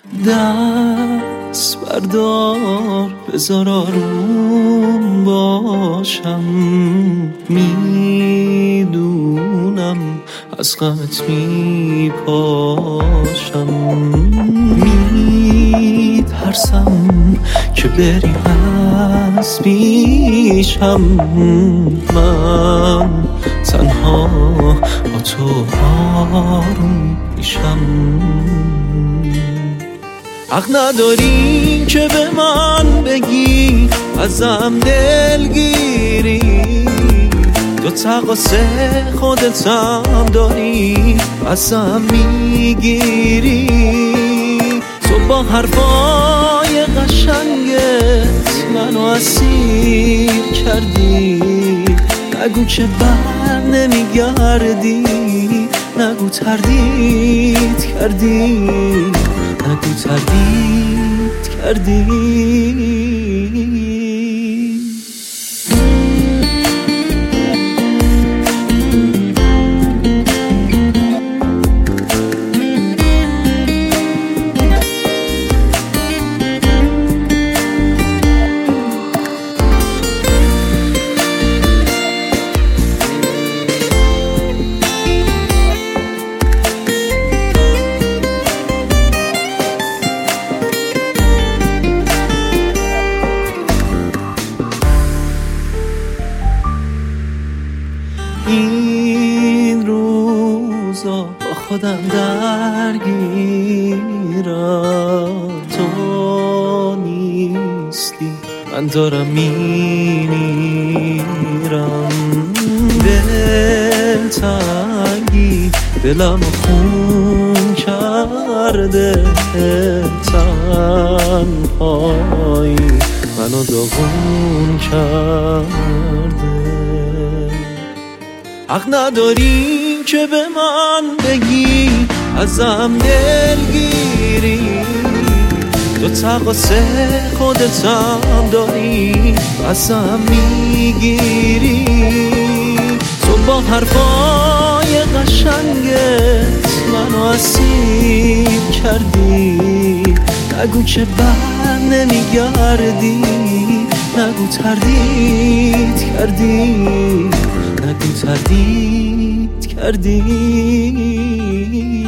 دست بردار بذار آروم باشم، میدونم از غمت میپاشم، میترسم که بری از پیشم، من تنها با تو آروم میشم. حق نداری که به من بگی ازم دلگیری، تو تقاص خودتم داری ازم میگیری، تو با حرفای قشنگت منو اسیر کردی، نگو که بر نمیگردی، نگو تردید کردی، نگو تردید کردی. این روزا با خودم درگیرم، تو نیستی من دارم میمیرم، دلتنگی دلم خون کرده، تنهایی منو داغون کرده. حق نداری که به من بگی ازم دلگیری، تو تقاص خودتم داری ازم میگیری، تو با حرفای قشنگت منو اسیر کردی، نگو که بر نمیگردی، نگو تردید کردی، نگو تردید کردی.